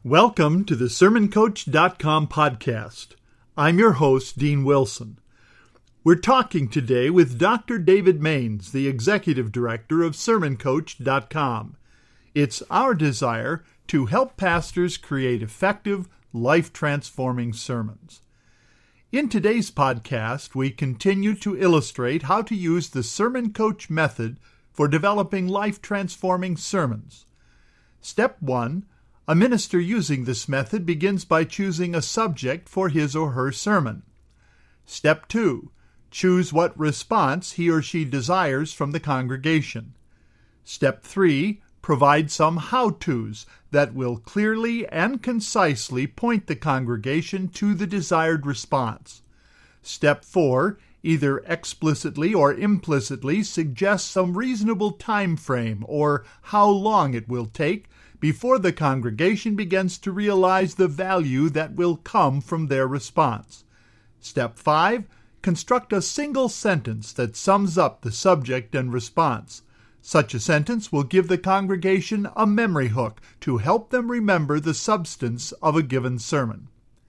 Welcome to the SermonCoach.com podcast. I'm your host, Dean Wilson. We're talking today with Dr. David Maines, the Executive Director of SermonCoach.com. It's our desire to help pastors create effective, life-transforming sermons. In today's podcast, we continue to illustrate how to use the Sermon Coach method for developing life-transforming sermons. Step 1. A minister using this method begins by choosing a subject for his or her sermon. Step 2. Choose what response he or she desires from the congregation. Step 3. Provide some how-tos that will clearly and concisely point the congregation to the desired response. Step 4. Either explicitly or implicitly suggest some reasonable time frame or how long it will take before the congregation begins to realize the value that will come from their response. Step 5. Construct a single sentence that sums up the subject and response. Such a sentence will give the congregation a memory hook to help them remember the substance of a given sermon.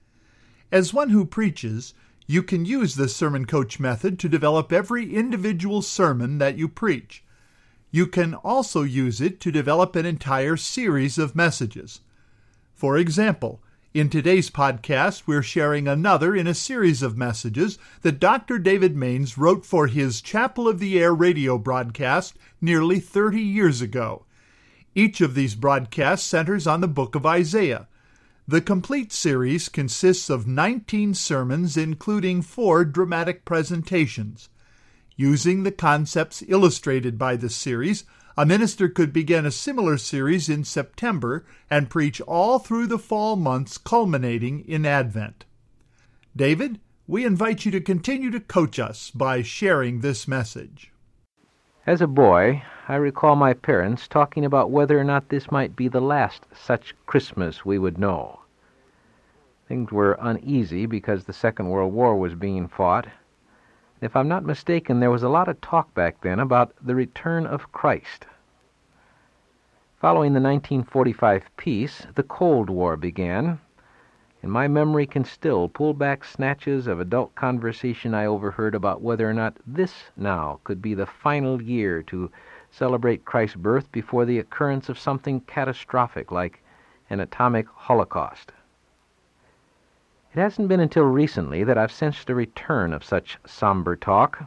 As one who preaches, you can use the Sermon Coach method to develop every individual sermon that you preach. You can also use it to develop an entire series of messages. For example, in today's podcast, we're sharing another in a series of messages that Dr. David Maines wrote for his Chapel of the Air radio broadcast nearly 30 years ago. Each of these broadcasts centers on the book of Isaiah. The complete series consists of 19 sermons, including 4 dramatic presentations. Using the concepts illustrated by this series, a minister could begin a similar series in September and preach all through the fall months, culminating in Advent. David, we invite you to continue to coach us by sharing this message. As a boy, I recall my parents talking about whether or not this might be the last such Christmas we would know. Things were uneasy because the Second World War was being fought. If I'm not mistaken, there was a lot of talk back then about the return of Christ. Following the 1945 peace, the Cold War began, and my memory can still pull back snatches of adult conversation I overheard about whether or not this now could be the final year to celebrate Christ's birth before the occurrence of something catastrophic like an atomic holocaust. It hasn't been until recently that I've sensed a return of such somber talk.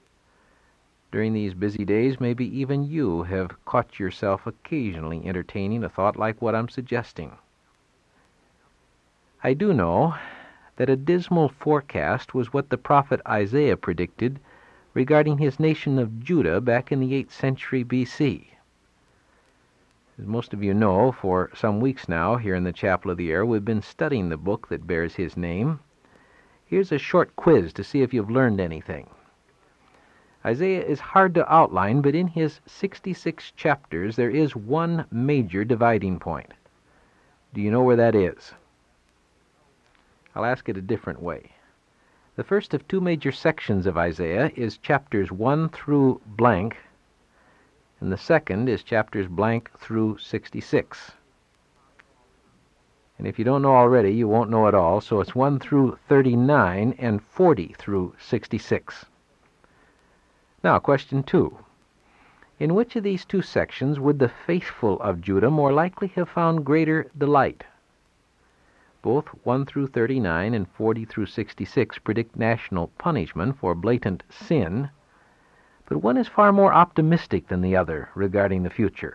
During these busy days, maybe even you have caught yourself occasionally entertaining a thought like what I'm suggesting. I do know that a dismal forecast was what the prophet Isaiah predicted regarding his nation of Judah back in the 8th century B.C. As most of you know, for some weeks now, here in the Chapel of the Air, we've been studying the book that bears his name. Here's a short quiz to see if you've learned anything. Isaiah is hard to outline, but in his 66 chapters, there is one major dividing point. Do you know where that is? I'll ask it a different way. The first of 2 major sections of Isaiah is chapters 1 through blank, and the second is chapters blank through 66. And if you don't know already, you won't know at all, so it's 1 through 39 and 40 through 66. Now, question 2. In which of these 2 sections would the faithful of Judah more likely have found greater delight? Both 1 through 39 and 40 through 66 predict national punishment for blatant sin, but one is far more optimistic than the other regarding the future.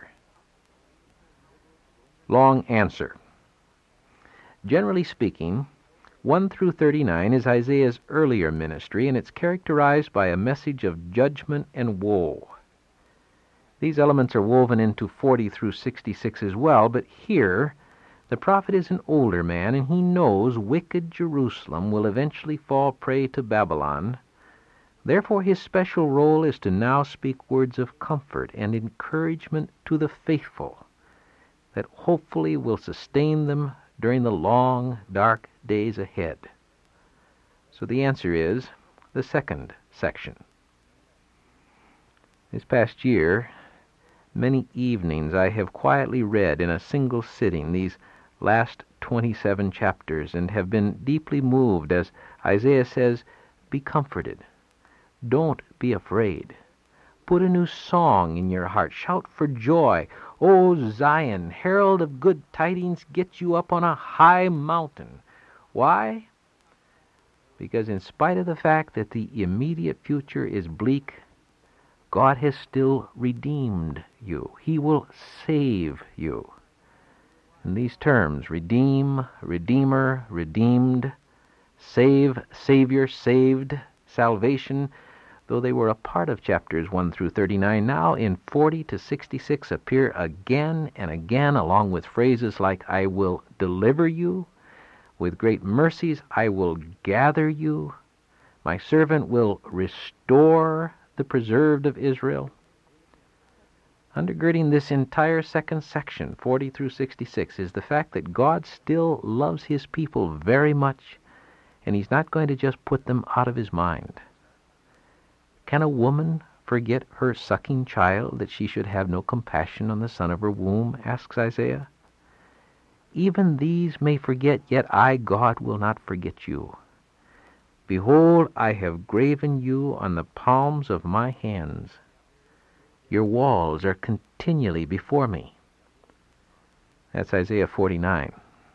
Long answer. Generally speaking, 1 through 39 is Isaiah's earlier ministry, and it's characterized by a message of judgment and woe. These elements are woven into 40 through 66 as well, but here the prophet is an older man, and he knows wicked Jerusalem will eventually fall prey to Babylon. Therefore, his special role is to now speak words of comfort and encouragement to the faithful that hopefully will sustain them during the long, dark days ahead. So the answer is the second section. This past year, many evenings I have quietly read in a single sitting these last 27 chapters and have been deeply moved as Isaiah says, "Be comforted. Don't be afraid. Put a new song in your heart. Shout for joy. O Zion, herald of good tidings, get you up on a high mountain." Why? Because in spite of the fact that the immediate future is bleak, God has still redeemed you. He will save you. In these terms, redeem, redeemer, redeemed, save, savior, saved, salvation, though they were a part of chapters 1 through 39, now in 40 to 66 appear again and again, along with phrases like, "I will deliver you," "With great mercies I will gather you," "My servant will restore the preserved of Israel." Undergirding this entire second section, 40 through 66, is the fact that God still loves His people very much, and He's not going to just put them out of His mind. Can a woman forget her sucking child that she should have no compassion on the son of her womb, asks Isaiah. Even these may forget, yet I, God, will not forget you. Behold, I have graven you on the palms of my hands. Your walls are continually before me. That's Isaiah 49.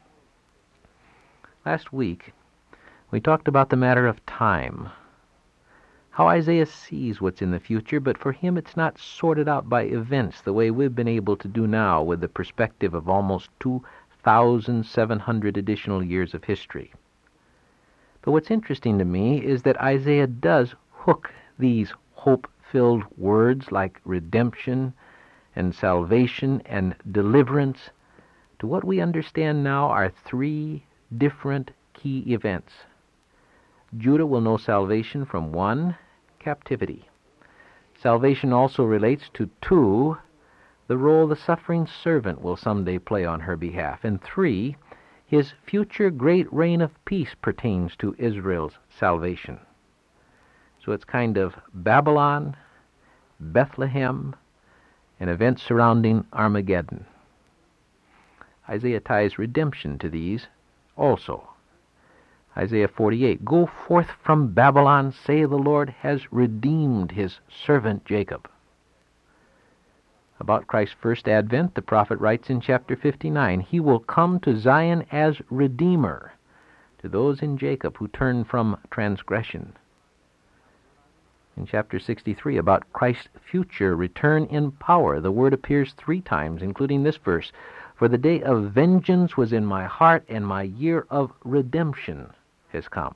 Last week, we talked about the matter of time, how Isaiah sees what's in the future, but for him it's not sorted out by events the way we've been able to do now with the perspective of almost 2,700 additional years of history. But what's interesting to me is that Isaiah does hook these hope-filled words like redemption and salvation and deliverance to what we understand now are three different key events. Judah will know salvation from 1, captivity. Salvation also relates to 2, the role the suffering servant will someday play on her behalf, and 3, his future great reign of peace pertains to Israel's salvation. So it's kind of Babylon, Bethlehem, and events surrounding Armageddon. Isaiah ties redemption to these also. Isaiah 48, "Go forth from Babylon, say the Lord has redeemed his servant Jacob." About Christ's first advent, the prophet writes in chapter 59, "He will come to Zion as Redeemer, to those in Jacob who turn from transgression." In chapter 63, about Christ's future return in power, the word appears 3 times, including this verse, "For the day of vengeance was in my heart, and my year of redemption has come."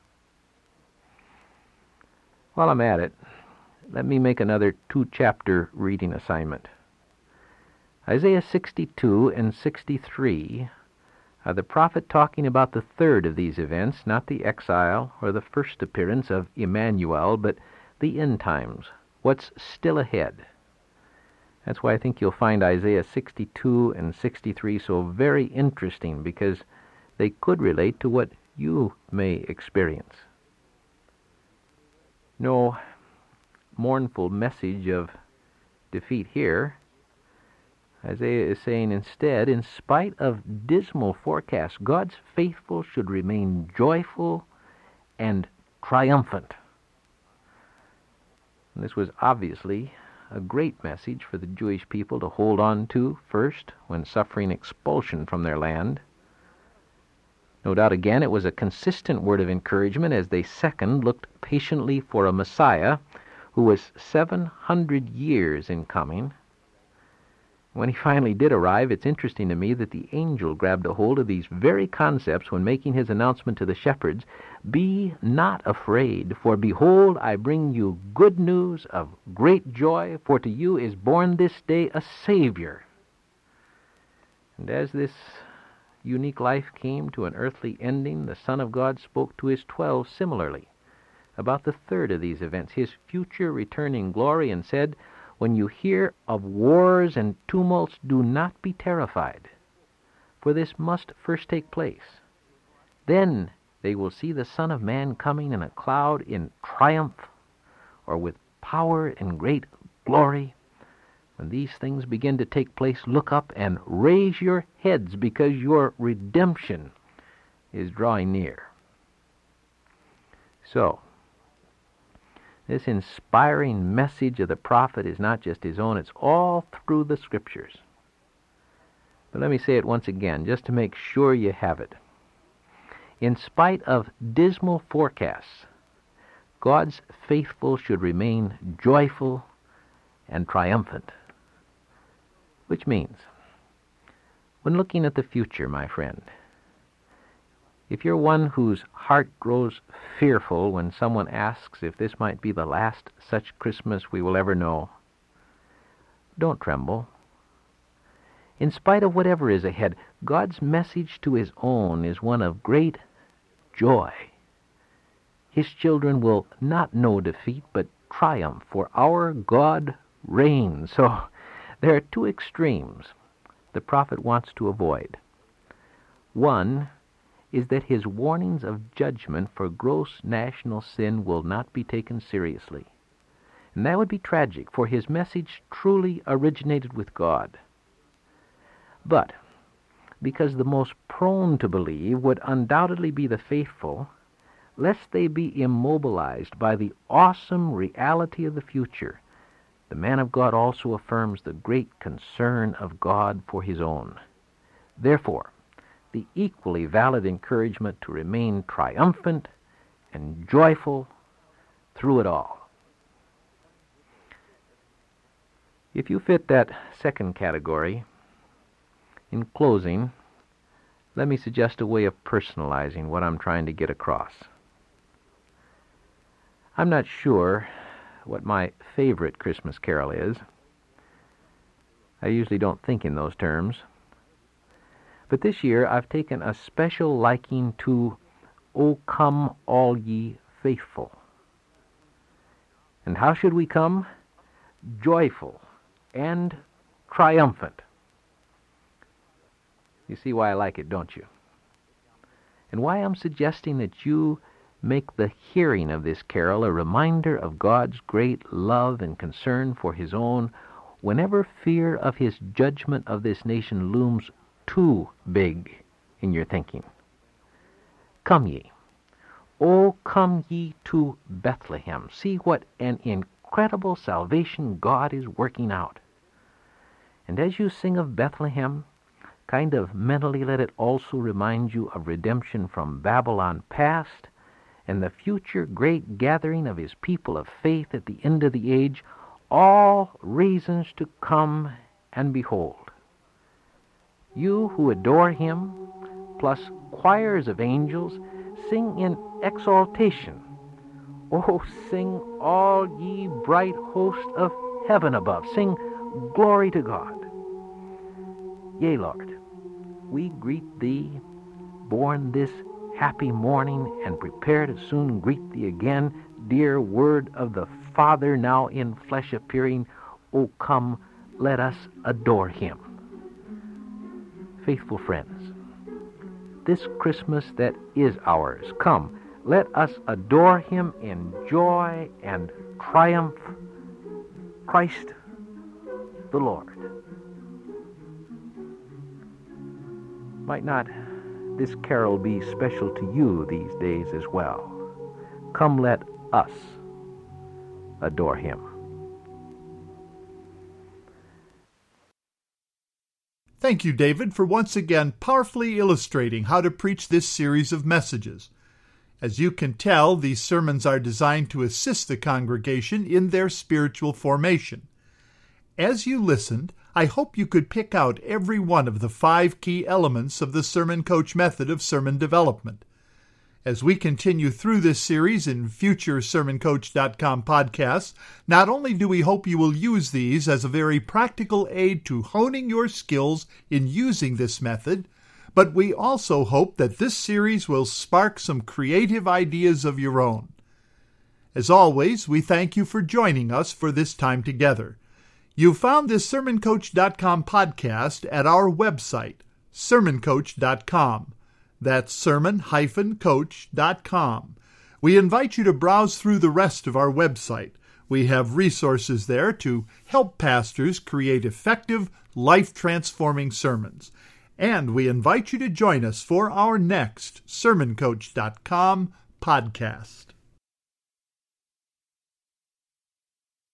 While I'm at it, let me make another 2-chapter reading assignment. Isaiah 62 and 63 are the prophet talking about the third of these events, not the exile or the first appearance of Emmanuel, but the end times, what's still ahead. That's why I think you'll find Isaiah 62 and 63 so very interesting, because they could relate to what you may experience. No mournful message of defeat here. Isaiah is saying instead, in spite of dismal forecasts, God's faithful should remain joyful and triumphant. And this was obviously a great message for the Jewish people to hold on to first when suffering expulsion from their land. No doubt again it was a consistent word of encouragement as they second looked patiently for a Messiah who was 700 years in coming. When he finally did arrive, it's interesting to me that the angel grabbed a hold of these very concepts when making his announcement to the shepherds, "Be not afraid, for behold, I bring you good news of great joy, for to you is born this day a Savior." And as this unique life came to an earthly ending, the Son of God spoke to his 12 similarly about the third of these events, his future return in glory, and said, "When you hear of wars and tumults, do not be terrified, for this must first take place. Then they will see the Son of Man coming in a cloud in triumph, or with power and great glory. When these things begin to take place, look up and raise your heads, because your redemption is drawing near. So, this inspiring message of the prophet is not just his own, it's all through the Scriptures. But let me say it once again, just to make sure you have it. In spite of dismal forecasts, God's faithful should remain joyful and triumphant. Which means, when looking at the future, my friend, if you're one whose heart grows fearful when someone asks if this might be the last such Christmas we will ever know, don't tremble. In spite of whatever is ahead, God's message to his own is one of great joy. His children will not know defeat, but triumph, for our God reigns. So there are two extremes the prophet wants to avoid. One is that his warnings of judgment for gross national sin will not be taken seriously. And that would be tragic, for his message truly originated with God. But because the most prone to believe would undoubtedly be the faithful, lest they be immobilized by the awesome reality of the future, the man of God also affirms the great concern of God for his own. Therefore, the equally valid encouragement to remain triumphant and joyful through it all. If you fit that second category, in closing, let me suggest a way of personalizing what I'm trying to get across. I'm not sure what my favorite Christmas carol is. I usually don't think in those terms. But this year I've taken a special liking to O Come All Ye Faithful. And how should we come? Joyful and triumphant. You see why I like it, don't you? And why I'm suggesting that you make the hearing of this carol a reminder of God's great love and concern for his own whenever fear of his judgment of this nation looms too big in your thinking. Come ye. Oh, come ye to Bethlehem. See what an incredible salvation God is working out. And as you sing of Bethlehem, kind of mentally let it also remind you of redemption from Babylon past and the future great gathering of his people of faith at the end of the age, all reasons to come and behold. You who adore him, plus choirs of angels, sing in exaltation. Oh, sing all ye bright host of heaven above. Sing glory to God. Yea, Lord, we greet thee, born this happy morning, and prepare to soon greet thee again, dear Word of the Father, now in flesh appearing. O come, let us adore him. Faithful friends, this Christmas that is ours, come, let us adore him in joy and triumph. Christ the Lord. Might not this carol be special to you these days as well? Come, let us adore him. Thank you, David, for once again powerfully illustrating how to preach this series of messages. As you can tell, these sermons are designed to assist the congregation in their spiritual formation. As you listened, I hope you could pick out every one of the 5 key elements of the Sermon Coach method of sermon development. As we continue through this series in future SermonCoach.com podcasts, not only do we hope you will use these as a very practical aid to honing your skills in using this method, but we also hope that this series will spark some creative ideas of your own. As always, we thank you for joining us for this time together. You found this SermonCoach.com podcast at our website, SermonCoach.com. That's sermon-coach.com. We invite you to browse through the rest of our website. We have resources there to help pastors create effective, life-transforming sermons. And we invite you to join us for our next SermonCoach.com podcast.